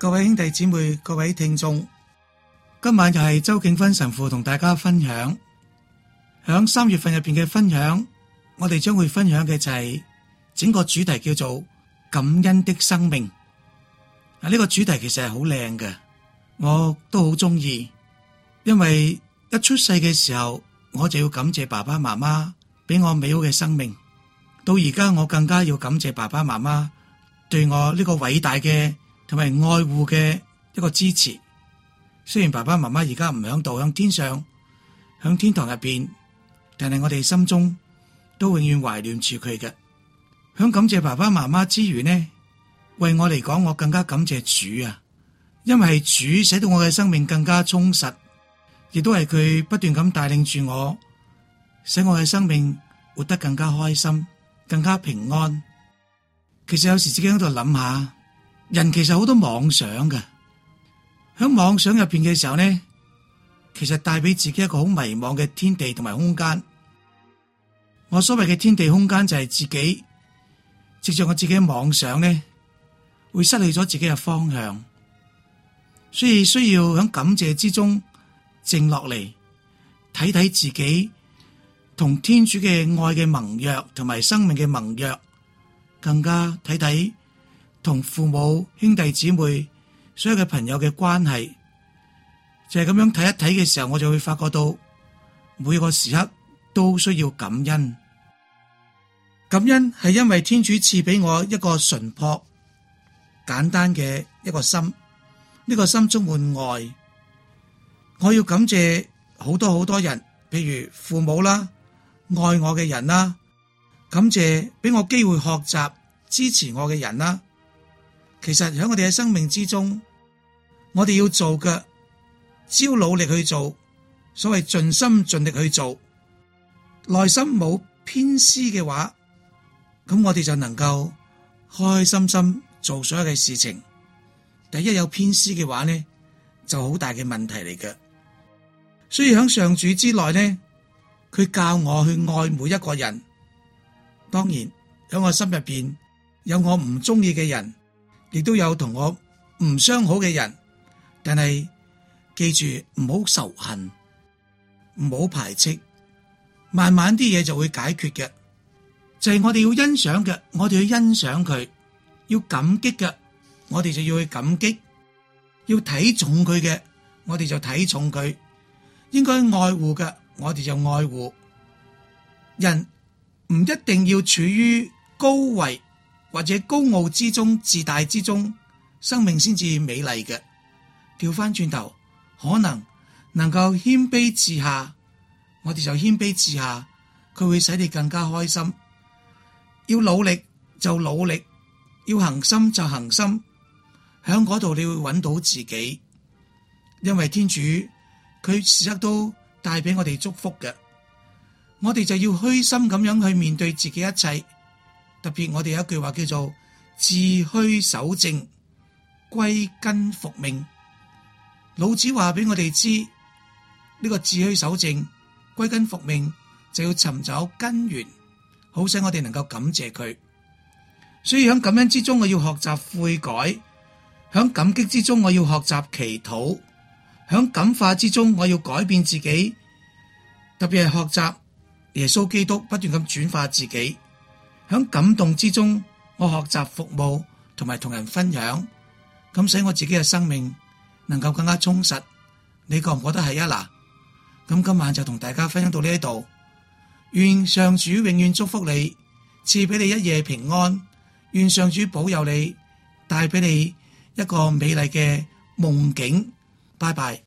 各位兄弟姊妹，各位聽眾，今晚又係周景芬神父同大家分享。響3月份入邊嘅分享，我哋將會分享嘅就係整個主題叫做感恩的生命。呢個主題其實係好靚嘅，我都好中意，因為一出世嘅時候我就要感謝爸爸媽媽俾我美好嘅生命，到而家我更加要感謝爸爸媽媽對我呢個偉大嘅同埋愛護嘅一個支持。雖然爸爸媽媽而家唔響度，響天上，響天堂入邊，但係我哋心中都永遠懷念住佢嘅。響感謝爸爸媽媽之餘呢，為我嚟講，我更加感謝主啊！因為係主使到我嘅生命更加充實，亦都係佢不斷咁帶領住我，使我嘅生命活得更加開心，更加平安。其實有時自己喺度諗下，人其實好多妄想嘅，喺妄想入邊嘅時候呢，其實帶俾自己一個好迷茫嘅天地同埋空間。我所謂嘅天地空間就係自己藉着我自己嘅妄想呢，會失去咗自己嘅方向，所以需要喺感謝之中靜落嚟，睇睇自己同天主嘅愛嘅盟約同埋生命嘅盟約，更加睇睇同父母兄弟姊妹所有嘅朋友嘅關係，就係咁樣睇一睇嘅時候，我就會發覺到每個時刻都需要感恩。感恩係因為天主賜俾我一個純樸簡單嘅一個心，呢個心充滿愛。我要感謝好多人，譬如父母啦，愛我嘅人啦，感謝俾我機會學習支持我嘅人啦。其實喺我哋嘅生命之中，我哋要做嘅，只要努力去做，所謂盡心盡力去做，內心冇偏私嘅話，咁我哋就能夠開開心心做所有嘅事情。但一有偏私嘅話呢，就好大嘅問題嚟嘅。所以喺上主之內呢，佢教我去愛每一個人。當然喺我心入邊有我唔中意嘅人，亦都有同我唔相好嘅人，但係記住唔好仇恨，唔好排斥，慢慢啲嘢就會解決嘅。就係我哋要欣賞嘅，我哋要欣賞佢；要感激嘅，我哋就要去感激；要睇重佢嘅，我哋就睇重佢；應該愛護嘅，我哋就愛護。人唔一定要處於高位或者高傲之中、自大之中，生命先至美麗嘅。調翻轉頭，可能夠謙卑自下，我哋就謙卑自下，佢會使你更加開心。要努力就努力，要恒心就恒心，喺嗰度你會揾到自己。因為天主佢時刻都帶俾我哋祝福嘅，我哋就要虛心咁樣去面對自己一切。特別我哋有一句話叫做自虛守正，歸根復命。老子話俾我哋知，呢個自虛守正、歸根復命就要尋找根源，好使我哋能夠感謝佢。所以喺感恩之中，我要學習悔改；喺感激之中，我要學習祈禱；喺感化之中，我要改變自己。特別係學習耶穌基督，不斷咁轉化自己。喺感動之中，我學習服務同埋同人分享，咁使我自己嘅生命能夠更加充實。你覺唔覺得係啊？嗱，咁今晚就同大家分享到呢一度。願上主永遠祝福你，賜俾你一夜平安。願上主保佑你，帶俾你一個美麗嘅夢境。拜拜。